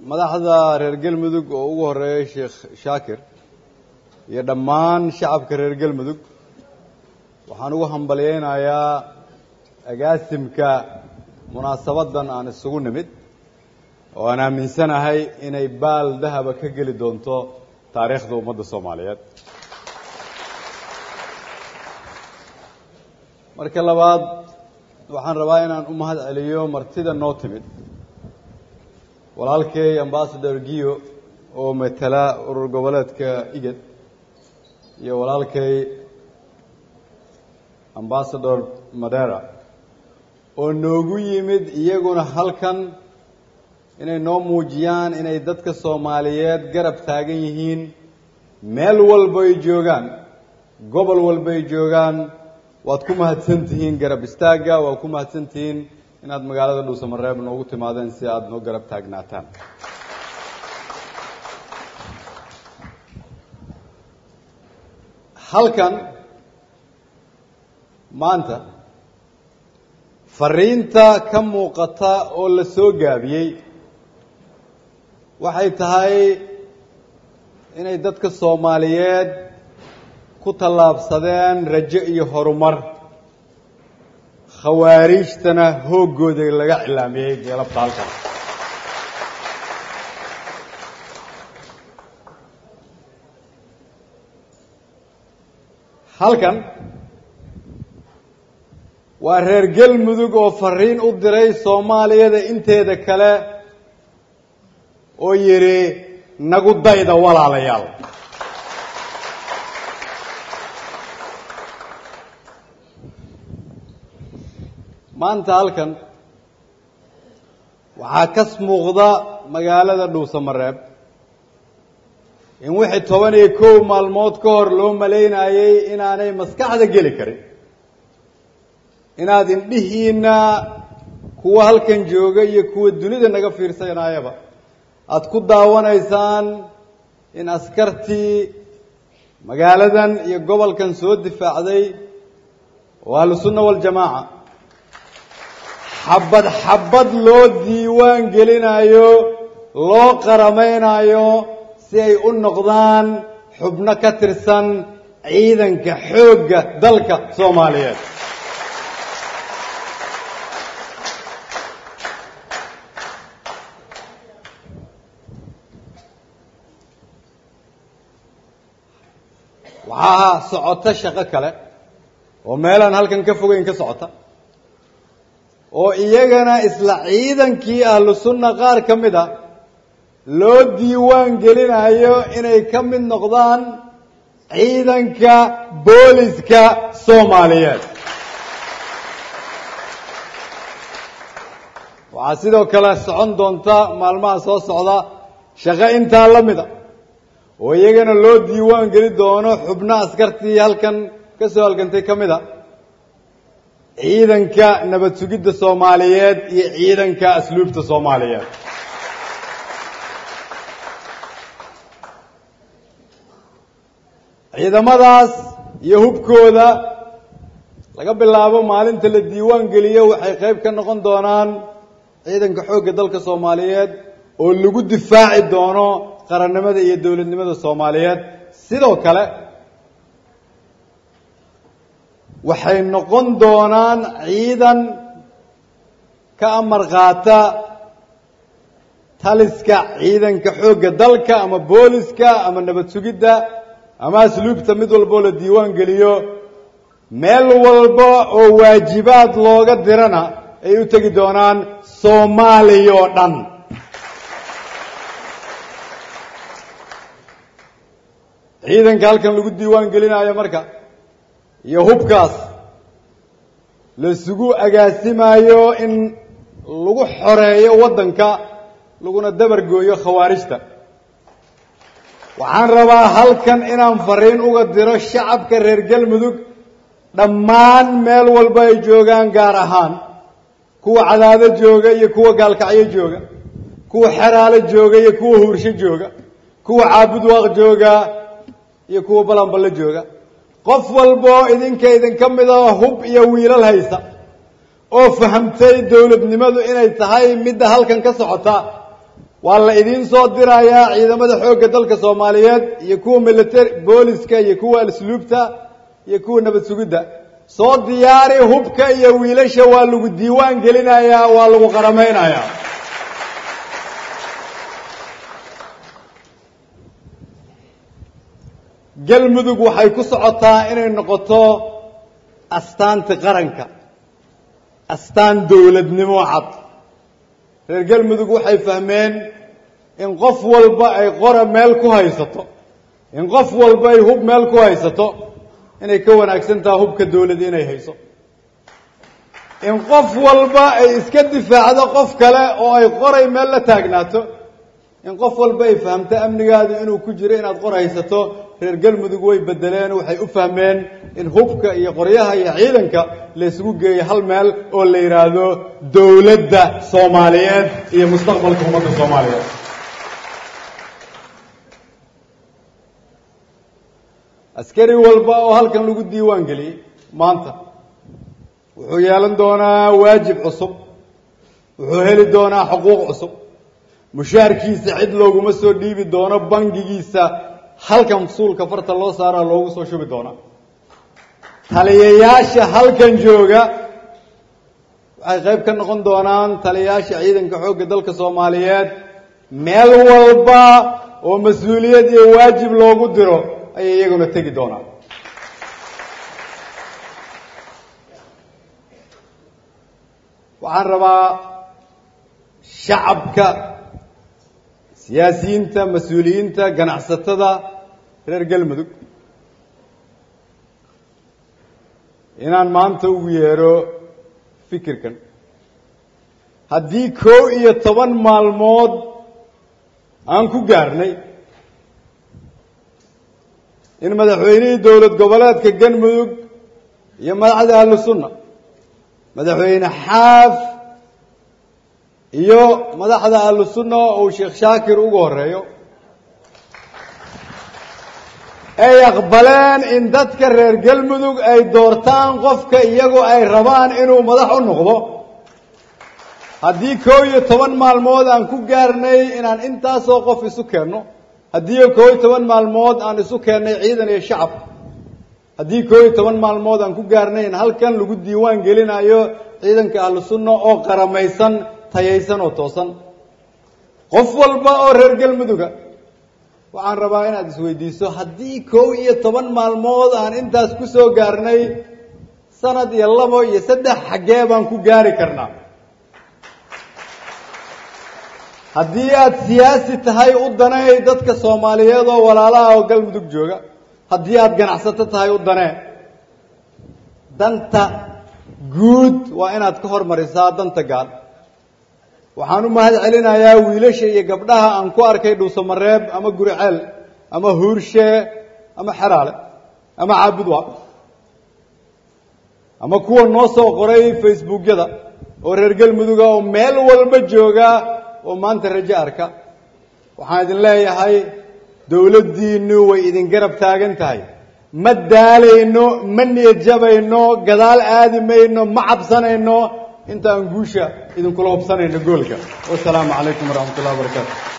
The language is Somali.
madaxda reer galmudug oo ugu horeeyay sheekh shaakir iyo dhammaan shacabka reer galmudug waxaan ugu hambaliyeynayaa agaasimka munaasabadan aan isugu nimid oo aan aaminsanahay inay baal dahaba ka geli doonto taariikhda ummadda Soomaaliyeed marka labaad waxaan rabaa inaan u mahad celiyo martida noo timid walaalkay ambassador Giyo oo matala urur goboleedka IGAD iyo walaalkay ambassador Madera oo noogu yimid iyaguna halkan inay noo muujiyaan inay dadka Soomaaliyeed garab taagan yihiin meel walba ay joogaan gobol walba ay joogaan waad ku mahadsantihiin garab istaaga waad ku mahadsantihiin inaad magaalada Dhuusamareeb noogu timaadeen si aad noo garab taagnaataan halkan maanta fariinta ka muuqata oo la soo gaabiyay waxay tahay inay dadka Soomaaliyeed ku tallaabsadeen rajo iyo horumar khawaarijtana hoogooda laga cilaamiyay galabta halkan waa reer galmudug oo fariin u diray Soomaaliyada inteeda kale oo yiri nagu dayda walaalayaal maanta halkan waxaa ka muuqda magaalada Dhuusamareeb in wixii 11 maalmood ka hor loo maleynayay inaanay maskaxda geli karin inaad indhihiina kuwa halkan jooga iyo kuwa dunida naga fiirsanayaba aad ku daawanaysaan in askartii magaaladan iyo gobolkan soo difaacday oo ahlusunna wal jamaa xabad loo diiwaan gelinayo loo qarameynayo si ay u noqdaan xubno ka tirsan ciidanka xoogga dalka Soomaaliyeed waxaa socota shaqo kale oo meelaan halkan ka fogeyn ka socota oo iyagana isla ciidankii ahlu sunna qaar ka mid ah loo diiwaan gelinayo inay ka mid noqdaan ciidanka booliska Soomaaliyeed waxaa sidoo kale socon doonta maalmaha soo socda shaqo intaa la mid ah oo iyagana loo diiwaan geli doono xubno askartii halkan ka soo halgantay ka mid ah ciidanka nabad sugidda Soomaaliyeed iyo ciidanka asluubta Soomaaliyeed ciidamadaas iyo hubkooda laga bilaabo maalinta la diiwaan geliyo waxay qayb ka noqon doonaan ciidanka xoogga dalka Soomaaliyeed oo lagu difaaci doono qarannimada iyo dawladnimada Soomaaliyeed sidoo kale waxay noqon doonaan ciidan ka amar qaata taliska ciidanka xoogga dalka ama booliska ama nabad sugidda ama asluubta mid walba la diiwaan geliyo meel walba oo waajibaad looga dirana ay u tagi doonaan Soomaaliya oo dhan ciidanka halkan lagu diiwaan gelinayo marka iyo hubkaas la isugu agaasimayo in lagu xoreeyo waddanka laguna dabar gooyo khawaarijta waxaan rabaa halkan inaan fariin uga diro shacabka reer galmudug dhammaan meel walba ay joogaan gaar ahaan kuwa cadaado jooga iyo kuwa gaalkacyo jooga kuwa xeraale jooga iyo kuwa huursho jooga kuwa caabud waaq jooga iyo kuwa balanballe jooga qof walba idinka mid ah hub iyo wiilal haysta oo fahamtay dawladnimadu inay tahay mid halkan ka socota والله إذن صدر يا إذا ماذا حوك دلك الصوماليات يكون ملتر بوليسكا يكون السلوبتا يكون بتسجدا صوت دياري هبكا يويلش والو الديوان قلنا يا والو غرمينا يا قل مذوق وحيكو صعطا إن النقطة أستان تقرنك أستان دولة نموعط رجال مذوق وحيفهمين إن قف والبا أي قرى مالكو هايسطو إن قف والبا يهب مالكو هايسطو إن يكون أكسنتها هب كدولة دين هايسو إن قف والبا أي إسكد فعدا قف كلا أو أي قرى مال تاجناتو إن قف والبا يفهمت أمن قاعد إنه كجرين أتقرى هايسطو رجال مذوق ويبدلين وحيفهمين إن هبك يقريها يعيلنك لسوق هالمال أو اللي يرادو دولة صوماليات هي مستقبل حكومة الصومالية. عسكري والباء وهالكن لو قد ديوان قلي ما أنت وحيالن دونا واجب عصب وحيل دونا حقوق عصب مشاركي سعيد لو مسؤول ديبي دونا بنجي سا halkan suulka farta loo saara loogu soo shubi doona taliyayaasha halkan jooga waxay qayb ka noqon doonaan taliyayaasha ciidanka xoogga dalka Soomaaliyeed meel walba oo mas'uuliyad iyo waajib loogu diro ay iyaguna tagi doonaan waxaan rabaa shacabka siyaasiyiinta mas'uuliyiinta ganacsatada reer galmudug inaan maanta ugu yeero fikirkan haddii 11 maalmood aan ku gaarnay in madaxweynihii dowlad goboleedka galmudug iyo madaxda ahlu sunna madaxweyne xaaf iyo madaxda ahlu sunna oo sheekh shaakir ugu horeeyo ay aqbaleen in dadka reer galmudug ay doortaan qofka iyagoo ay rabaan inuu madax u noqdo haddii 11 maalmood aan ku gaarnay inaan intaasoo qof isu keenno haddii 11 maalmood aan isu keennay ciidan iyo shacab haddii 11 maalmood aan ku gaarnay in halkan lagu diiwaan gelinayo ciidanka ahlu sunna oo qaramaysan tayaysan oo toosan qof walba oo reer galmuduga waxaan rabaa inaad isweydiiso haddii 11 maalmood aan intaas ku soo gaarnay sanad iyo 2 iyo 3 xagee baan ku gaari karnaa haddii aad siyaasi tahay u danay dadka Soomaaliyeed oo walaalaha oo galmudug jooga haddii aad ganacsato tahay u danay danta guud waa inaad ka hormarisaa danta gaar waxaan u mahad celinayaa wiilasha iyo gabdhaha aan ku arkay Dhuusamareeb ama Guriceel ama Huurshe ama Xaraale ama Caabudwa ama kuwa noo soo qoray Facebook-yada oo reer galmudug oo meel walba jooga oo maanta rajo arka waxaan idin leeyahay dawladdiinu way idin garab taagan tahay ma daalayno ma niyad jabayno gadaal aadi mayno ma cabsanayno inta aan guusha idin kula hubsanayno goolka wassalaamu calaykum waraxmatullaahi wabarakaatuh